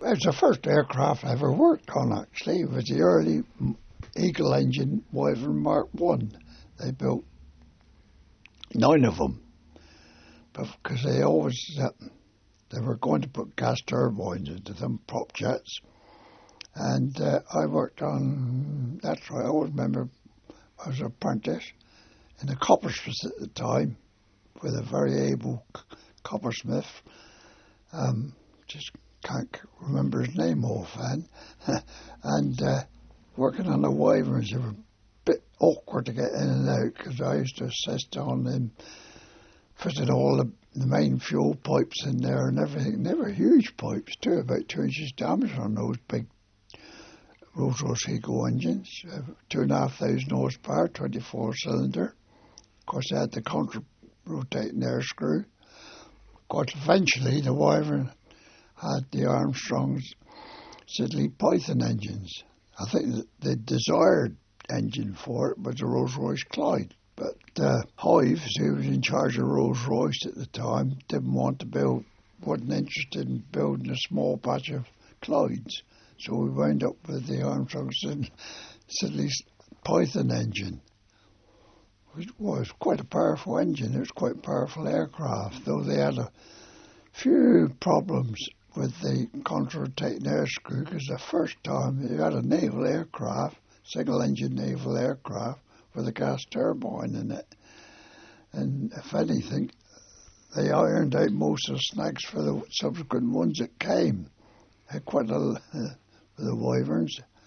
was the first aircraft I ever worked on, actually. It was the early Eagle engine Wyvern Mark 1. They built 9 of them, because they always they were going to put gas turbines into them, prop jets. And I worked on, that's right, I always remember I was an apprentice in a coppersmith at the time with a very able coppersmith. Just can't remember his name offhand. And working on the Wyverns, they were a bit awkward to get in and out because I used to assist on them, fitted all the main fuel pipes in there and everything. They were huge pipes too, about 2 inches diameter on those big Rolls-Royce Eagle engines, 2,500 horsepower, 24-cylinder. Of course, they had the contra-rotating air screw. Of course, eventually the Wyvern had the Armstrong's Siddeley Python engines. I think that the desired engine for it was a Rolls-Royce Clyde. But Hives, who was in charge of Rolls-Royce at the time, wasn't interested in building a small batch of Clydes. So we wound up with the Armstrong Siddeley Python engine, which was quite a powerful engine. It was quite a powerful aircraft, though they had a few problems with the contra-rotating air screw, because the first time you had a naval aircraft, single-engine naval aircraft, with a gas turbine in it. And if anything, they ironed out most of the snags for the subsequent ones that came. Had quite a with the Wyverns.